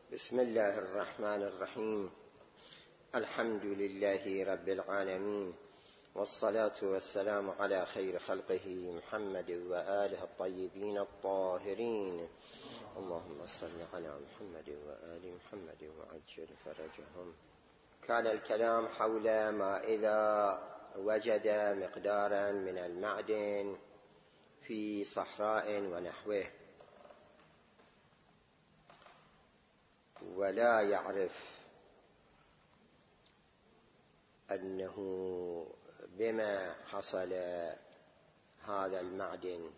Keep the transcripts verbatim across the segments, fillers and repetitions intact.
بسم الله الرحمن الرحيم. الحمد لله رب العالمين، والصلاة والسلام على خير خلقه محمد وآله الطيبين الطاهرين. اللهم صل على محمد وآل محمد وعجل فرجهم. كان الكلام حول ما إذا وجد مقدارا من المعدن في صحراء ونحوه ولا يعرف أنه بما حصل هذا المعدن،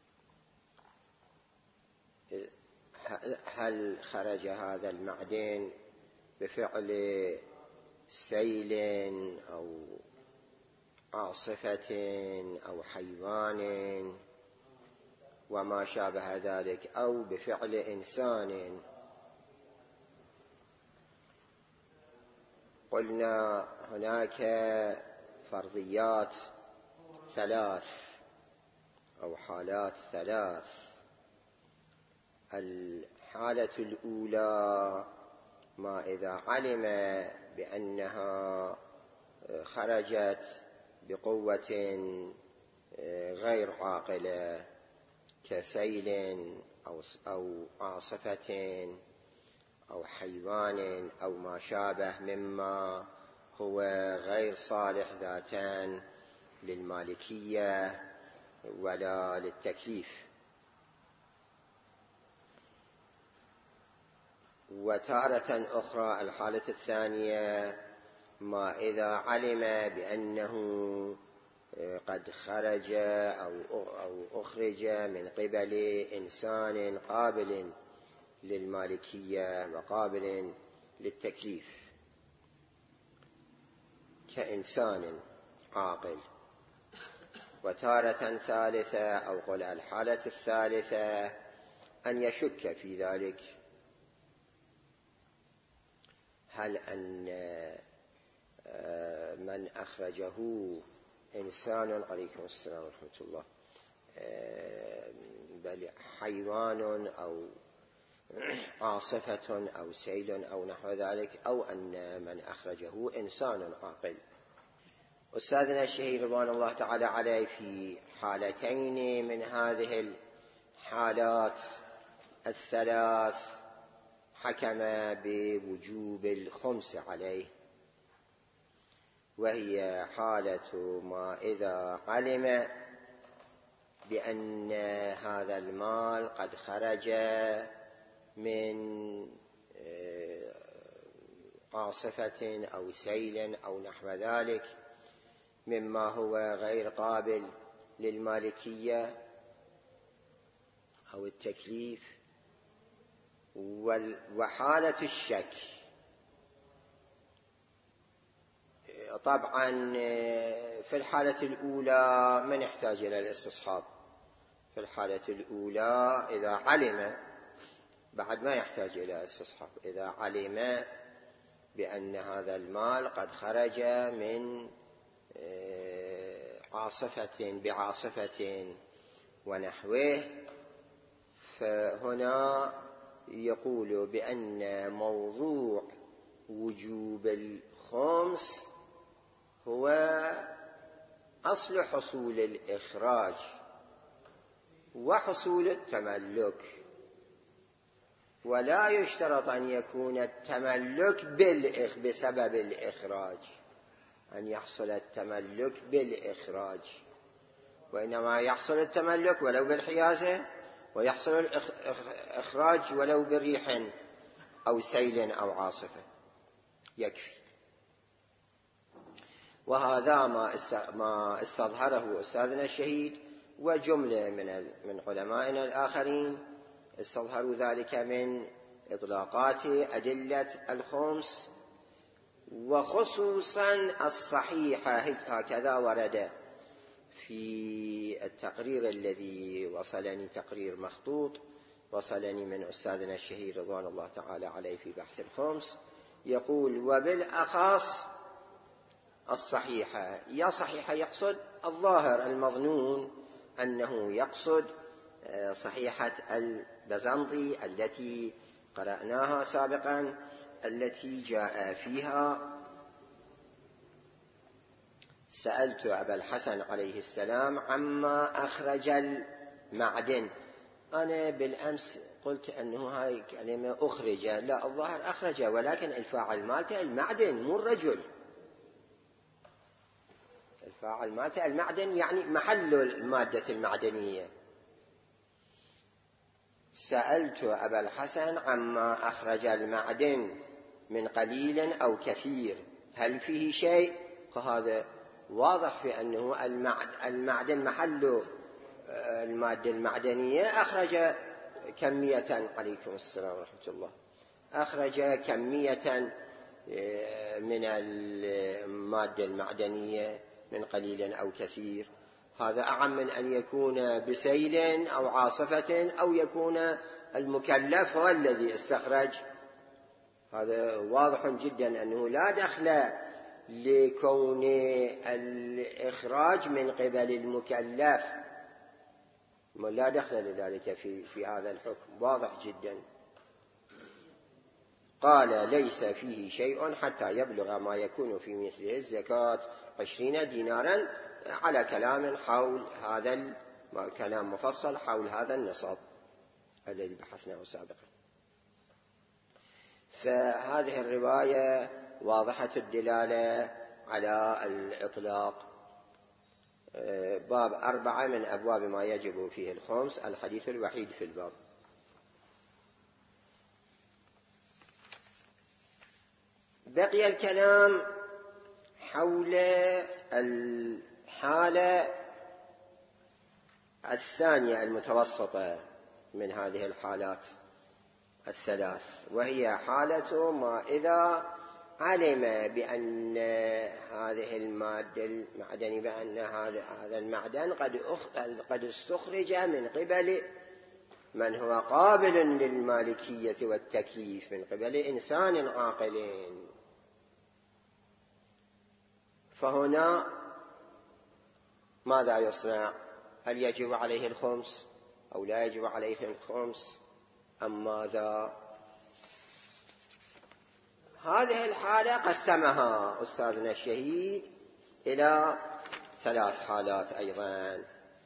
هل خرج هذا المعدن بفعل سيل أو عاصفة أو حيوان وما شابه ذلك، أو بفعل إنسان. قلنا هناك فرضيات ثلاث أو حالات ثلاث. الحالة الأولى ما إذا علم بأنها خرجت بقوة غير عاقلة كسيل أو عاصفة أو حيوان أو ما شابه مما هو غير صالح ذاتان للمالكية ولا للتكليف. وتارة أخرى الحالة الثانية ما إذا علم بأنه قد خرج أو أخرج من قبل إنسان قابل للمالكية وقابل للتكليف كإنسان عاقل. وتارة ثالثة أو قل الحالة الثالثة أن يشك في ذلك، هل أن من أخرجه إنسان عليكم السلام ورحمة الله بل حيوان أو عاصفة أو سيل أو نحو ذلك، أو أن من أخرجه إنسان عاقل. أستاذنا الشهير رضوان الله تعالى عليه في حالتين من هذه الحالات الثلاث حكم بوجوب الخمس عليه، وهي حالة ما إذا علم بأن هذا المال قد خرج من عاصفة أو سيل أو نحو ذلك مما هو غير قابل للمالكية أو التكليف. وحالة الشك طبعا في الحالة الأولى من يحتاج إلى الاستصحاب. في الحالة الأولى إذا علم بعد ما يحتاج إلى استصحاب، إذا علم بأن هذا المال قد خرج من عاصفة بعاصفة ونحوه، فهنا يقول بأن موضوع وجوب الخمس هو أصل حصول الإخراج وحصول التملك، ولا يشترط أن يكون التملك بسبب الإخراج، أن يحصل التملك بالإخراج، وإنما يحصل التملك ولو بالحيازة، ويحصل الإخراج ولو بريح أو سيل أو عاصفة، يكفي. وهذا ما استظهره أستاذنا الشهيد وجملة من علمائنا الآخرين استظهروا ذلك من إطلاقات أدلة الخمس، وخصوصا الصحيحة هكذا ورد في التقرير الذي وصلني، تقرير مخطوط وصلني من أستاذنا الشهير رضوان الله تعالى عليه في بحث الخمس، يقول وبالأخص الصحيحة. يا صحيحة يقصد الظاهر المظنون أنه يقصد صحيحة البزنطي التي قرأناها سابقا التي جاء فيها: سألت أبا الحسن عليه السلام عما أخرج المعدن. أنا بالأمس قلت أنه هاي كلمة أخرج، لا، الظاهر أخرج، ولكن الفاعل مالته المعدن مو الرجل. الفاعل مالته المعدن يعني محل المادة المعدنية. سألت أبا الحسن عما أخرج المعدن من قليل أو كثير هل فيه شيء؟ فهذا واضح في أنه المعدن محل المادة المعدنية، أخرج كمية، عليكم السلام ورحمة الله، أخرج كمية من المادة المعدنية من قليل أو كثير. هذا أعم من أن يكون بسيل أو عاصفة أو يكون المكلف هو الذي استخرج. هذا واضح جدا أنه لا دخل لكون الإخراج من قبل المكلف، لا دخل لذلك في, في هذا الحكم، واضح جدا. قال: ليس فيه شيء حتى يبلغ ما يكون في مثله الزكاة عشرين دينارا، على كلام حول هذا، كلام مفصل حول هذا النصاب الذي بحثناه سابقا. فهذه الرواية واضحة الدلالة على الإطلاق. باب أربعة من أبواب ما يجب فيه الخمس، الحديث الوحيد في الباب. بقي الكلام حول الحالة الثانية المتوسطة من هذه الحالات الثلاث، وهي حالة ما إذا علم بأن هذه المادة المعدنية، بأن هذا المعدن قد قد استخرج من قبل من هو قابل للمالكية والتكليف، من قبل إنسان عاقل. فهنا ماذا يصنع؟ هل يجب عليه الخمس أو لا يجب عليه الخمس أم ماذا؟ هذه الحالة قسمها أستاذنا الشهيد إلى ثلاث حالات أيضا.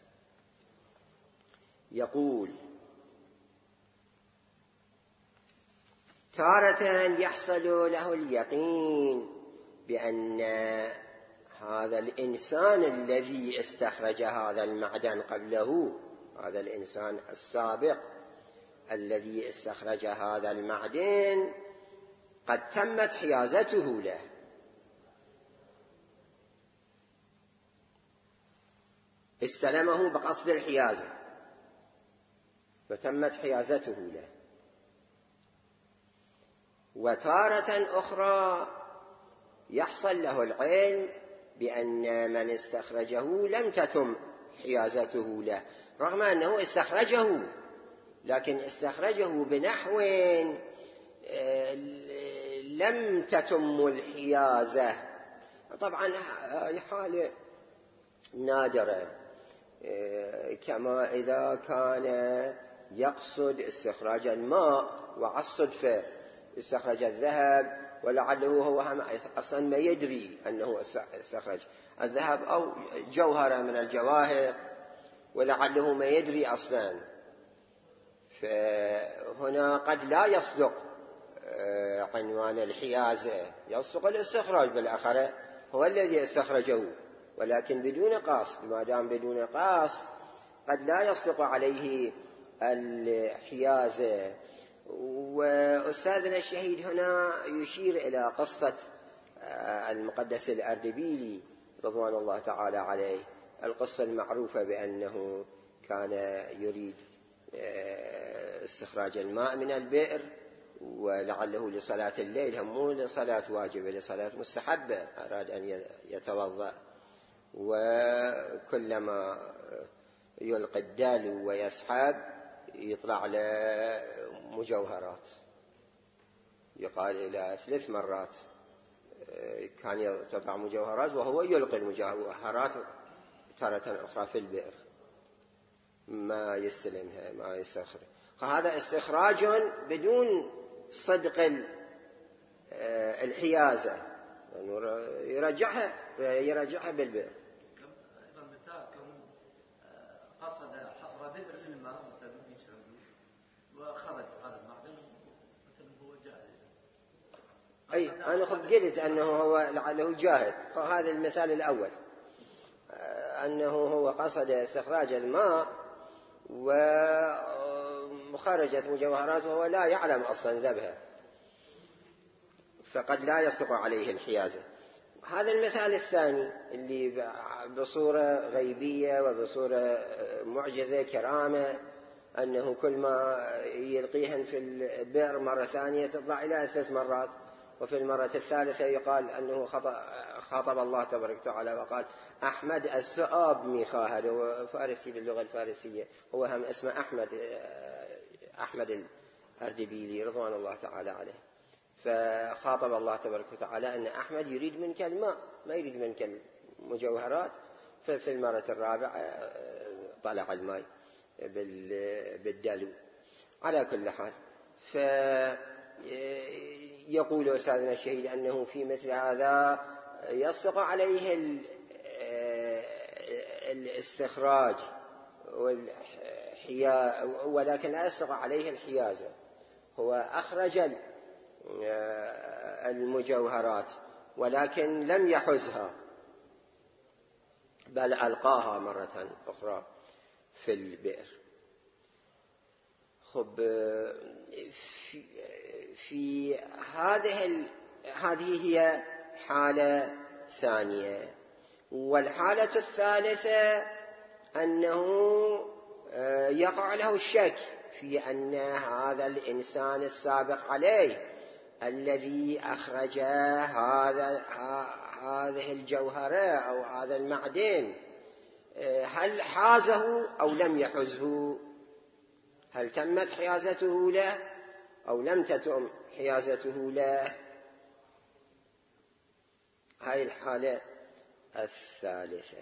يقول: تارة يحصل له اليقين بأن هذا الإنسان الذي استخرج هذا المعدن قبله، هذا الإنسان السابق الذي استخرج هذا المعدن، قد تمت حيازته له، استلمه بقصد الحيازة فتمت حيازته له. وتارة أخرى يحصل له العلم بأن من استخرجه لم تتم حيازته له، رغم أنه استخرجه، لكن استخرجه بنحو لم تتم الحيازة. طبعا هذه حالة نادرة، كما إذا كان يقصد استخراج الماء وعالصدفة استخرج الذهب، ولعله هو أصلا ما يدري أنه استخرج الذهب أو جوهرة من الجواهر، ولعله ما يدري أصلا. فهنا قد لا يصدق عنوان الحيازة، يصدق الاستخراج، بالآخرة هو الذي استخرجه، ولكن بدون قصد. ما دام بدون قصد قد لا يصدق عليه الحيازة. وأستاذنا الشهيد هنا يشير إلى قصة المقدس الأردبيلي رضوان الله تعالى عليه، القصة المعروفة بأنه كان يريد استخراج الماء من البئر، ولعله لصلاة الليل، هم مو لصلاة واجبة، لصلاة مستحبة، أراد أن يتوضأ، وكلما يلقي الدلو ويسحب يطلع له مجوهرات، يقال إلى ثلاث مرات كان تطلع مجوهرات وهو يلقي المجوهرات تارة أخرى في البئر، ما يستلمها ما يستخرج. فهذا استخراج بدون صدق الحيازة، يرجعها يرجعها بالبئر. قصد حفر بئر للماء وخرج هذا المعدن مثل هو جاهل. أي أنا قلت أنه هو لعله جاهل. هذا المثال الأول أنه هو قصد استخراج الماء وخرجت مجوهرات وهو لا يعلم أصلا ذبها، فقد لا يصدق عليه الحيازة. هذا المثال الثاني اللي بصورة غيبية وبصورة معجزة كرامة، أنه كل ما يلقيهن في البئر مرة ثانية تطلع إلى ثلاث مرات، وفي المرة الثالثة يقال أنه خاطب الله تبارك وتعالى وقال أحمد السؤاب ميخا، هذا هو فارسي باللغة الفارسية، هو هم اسمه أحمد أحمد الأردبيلي رضوان الله تعالى عليه. فخاطب الله تبارك وتعالى أن أحمد يريد منك الماء ما يريد منك المجوهرات. ففي المرة الرابعة طلع الماء بالدلو. على كل حال، فيقول أستاذنا الشهيد أنه في مثل هذا يصدق عليه الاستخراج ولكن لا يصدق عليه الحيازة. هو أخرج المجوهرات ولكن لم يحزها، بل ألقاها مرة أخرى في البئر. خب في, في هذه هذه هي حالة ثانية. والحالة الثالثة أنه يقع له الشك في أن هذا الإنسان السابق عليه الذي أخرج هذا هذه الجوهرة أو هذا المعدن هل حازه أو لم يحزه، هل تمت حيازته له أو لم تتم حيازته له. هاي الحالة الثالثة.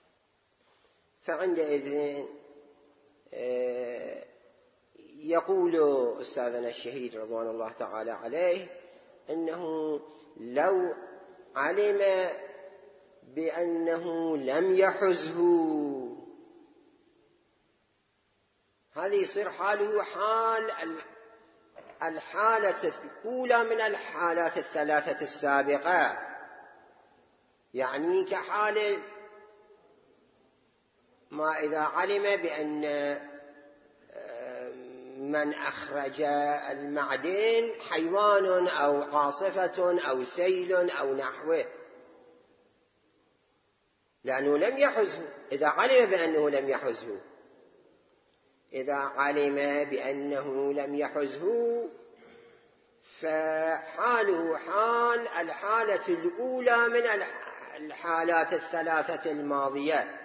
فعندئذ يقول أستاذنا الشهيد رضوان الله تعالى عليه أنه لو علم بأنه لم يحزه، هذه يصير حاله حال الحالة الأولى من الحالات الثلاثة السابقة، يعني كحال ما إذا علم بأن من أخرج المعدن حيوان أو عاصفة أو سيل أو نحوه، لأنه لم يحزه. إذا علم بأنه لم يحزه إذا علم بأنه لم يحزه فحاله حال الحالة الأولى من الحالات الثلاثة الماضية.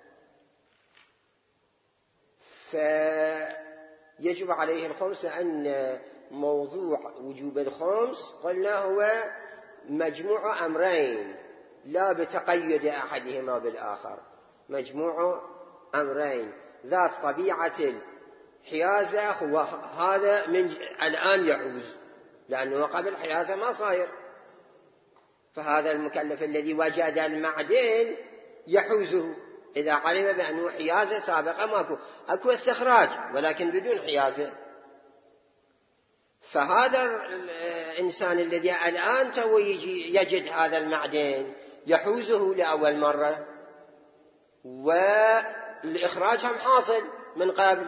فيجب عليه الخمس، أن موضوع وجوب الخمس قلنا هو مجموع أمرين لا بتقيد أحدهما بالآخر، مجموع أمرين ذات طبيعة الحيازة، هو هذا من الآن يحوز لأنه قبل حيازة ما صاير. فهذا المكلف الذي وجد المعدن يحوزه إذا علم بأنه حيازة سابقة ماكو، أكو استخراج ولكن بدون حيازة. فهذا الإنسان الذي الآن تو يجي يجد هذا المعدن يحوزه لأول مرة، والإخراج هم حاصل من قبل،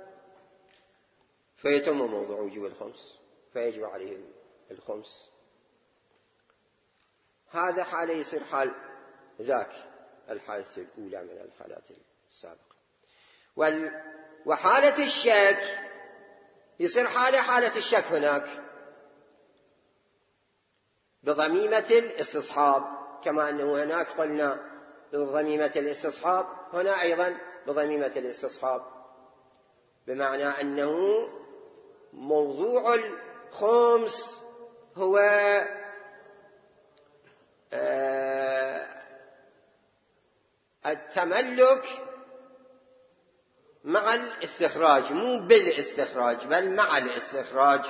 فيتم موضوع وجوب الخمس، فيجب عليه الخمس. هذا حال يصير حال ذاك الحالة الأولى من الحالات السابقة. وحالة الشك يصير حالة حالة الشك هناك بضميمة الاستصحاب، كما أنه هناك قلنا بضميمة الاستصحاب، هنا أيضا بضميمة الاستصحاب، بمعنى أنه موضوع الخمس هو التملك مع الاستخراج، مو بالاستخراج بل مع الاستخراج،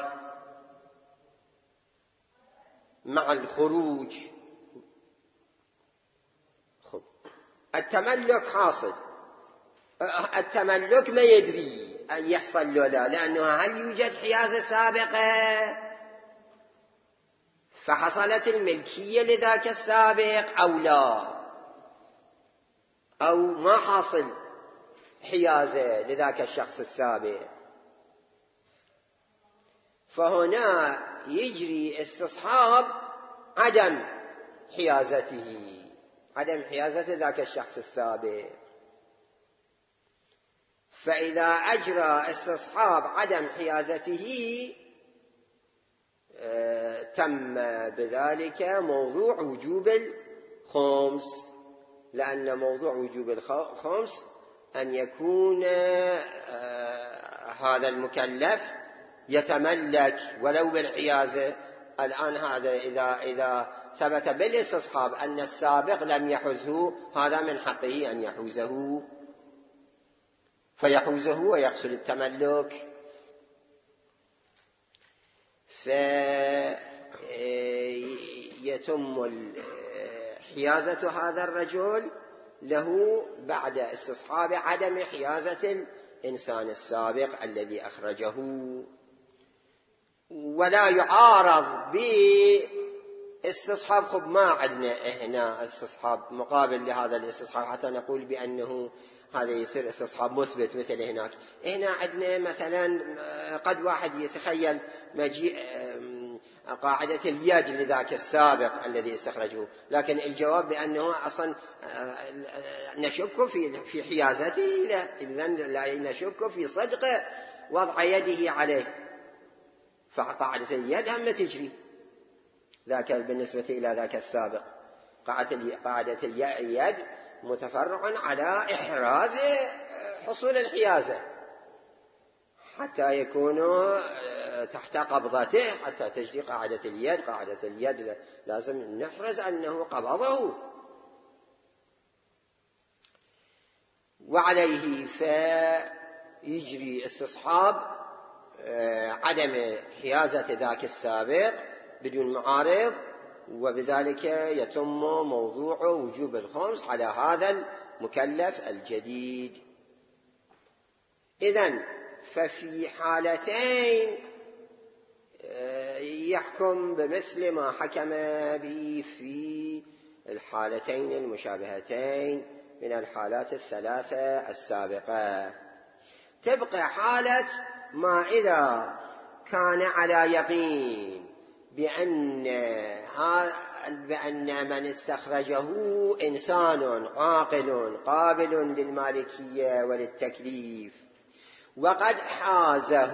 مع الخروج. خب التملك حاصل، التملك ما يدري أن يحصل له لا، لأنه هل يوجد حيازة سابقة فحصلت الملكية لذاك السابق أو لا، أو ما حاصل حيازة لذاك الشخص السابق. فهنا يجري استصحاب عدم حيازته، عدم حيازة ذاك الشخص السابق. فإذا أجرى استصحاب عدم حيازته تم بذلك موضوع وجوب الخمس، لأن موضوع وجوب الخمس أن يكون هذا المكلف يتملك ولو بالحيازة. الآن هذا إذا إذا ثبت بالاستصحاب أن السابق لم يحوزه، هذا من حقه أن يحوزه، فيحوزه ويحصل التملك. فيتم حيازة هذا الرجل له بعد استصحاب عدم حيازة الإنسان السابق الذي أخرجه، ولا يعارض باستصحاب. خب ما عندنا هنا استصحاب مقابل لهذا الاستصحاب حتى نقول بأنه هذا يصير استصحاب مثبت مثل هناك. هنا عندنا مثلا قد واحد يتخيل مجيء قاعدة اليد لذاك السابق الذي استخرجه، لكن الجواب بأنه أصلا نشك في في حيازته له، إذن لا نشك في صدق وضع يده عليه، فقاعدة اليد هم تجري ذاك بالنسبة إلى ذاك السابق. قاعدة اليد متفرع على إحراز حصول الحيازة حتى يكونوا تحت قبضته حتى تجري قاعدة اليد. قاعدة اليد لازم نحرز أنه قبضه، وعليه فيجري استصحاب عدم حيازة ذاك السابق بدون معارض، وبذلك يتم موضوع وجوب الخمس على هذا المكلف الجديد. إذن ففي حالتين يحكم بمثل ما حكم به في الحالتين المشابهتين من الحالات الثلاثة السابقة. تبقى حالة ما إذا كان على يقين بأن بأن من استخرجه إنسان عاقل قابل للمالكية وللتكليف وقد حازه.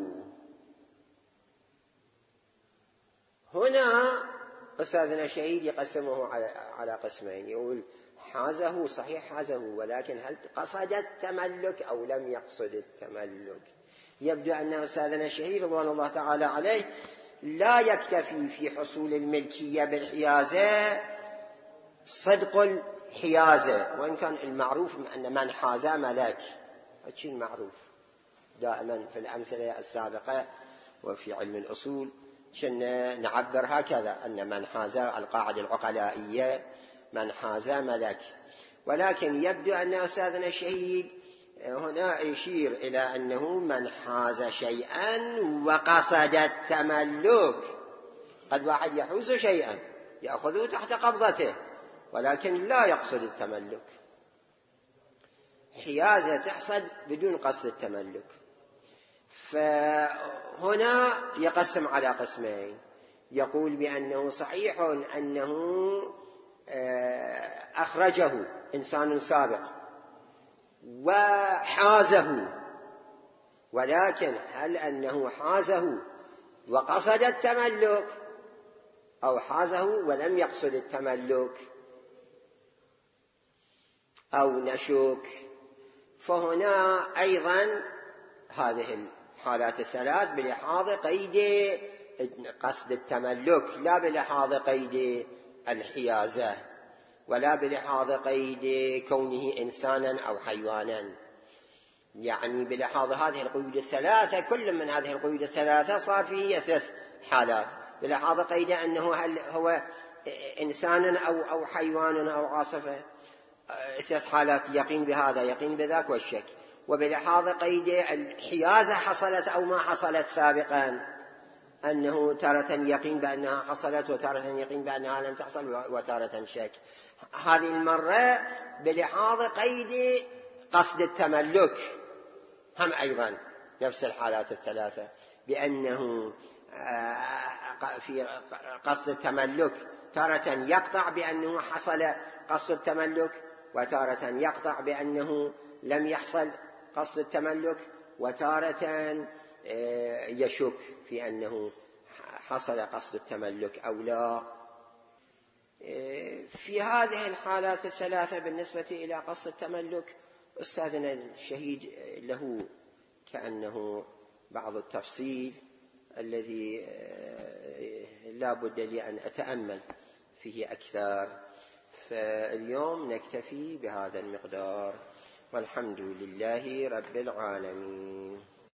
هنا أستاذنا شهيد يقسمه على قسمين، يقول حازه صحيح حازه، ولكن هل قصد التملك أو لم يقصد التملك؟ يبدو أن أستاذنا شهيد رضوان الله تعالى عليه لا يكتفي في حصول الملكية بالحيازة صدق الحيازة، وإن كان المعروف أن من حاز ملك، هذا المعروف دائما في الأمثلة السابقة وفي علم الأصول كنا نعبر هكذا أن من حاز القاعدة العقلائية من حاز ملك. ولكن يبدو أن أستاذنا الشهيد هنا يشير إلى أنه من حاز شيئا وقصد التملك. قد واحد يحوز شيئا يأخذه تحت قبضته ولكن لا يقصد التملك، حيازة تحصل بدون قصد التملك. فهنا يقسم على قسمين، يقول بأنه صحيح أنه أخرجه إنسان سابق وحازه، ولكن هل أنه حازه وقصد التملك أو حازه ولم يقصد التملك أو نشك؟ فهنا أيضا هذه الحالات الثلاث بلحاظ قيد قصد التملك، لا بلحاظ قيد الحيازة ولا بلحاظ قيد كونه إنسانا أو حيوانا. يعني بلحاظ هذه القيود الثلاثة، كل من هذه القيود الثلاثة صار فيه ثلاث حالات، بلحاظ قيد أنه هل هو إنسان أو أو حيوان أو عاصفة، ثلاث حالات: يقين بهذا، يقين بذاك، والشك. وبلحاظ قيد الحيازة حصلت أو ما حصلت سابقا، أنه تارة يقين بأنها حصلت، وتارة يقين بأنها لم تحصل، وتارة شك. هذه المرة بلحاظ قيد قصد التملك هم أيضا نفس الحالات الثلاثة، بأنه في قصد التملك تارة يقطع بأنه حصل قصد التملك، وتارة يقطع بأنه لم يحصل قصد التملك، وتارة يشك في أنه حصل قصد التملك أو لا. في هذه الحالات الثلاثة بالنسبة إلى قصد التملك أستاذنا الشهيد له كأنه بعض التفصيل الذي لا بد لي أن أتأمل فيه أكثر، فاليوم نكتفي بهذا المقدار، والحمد لله رب العالمين.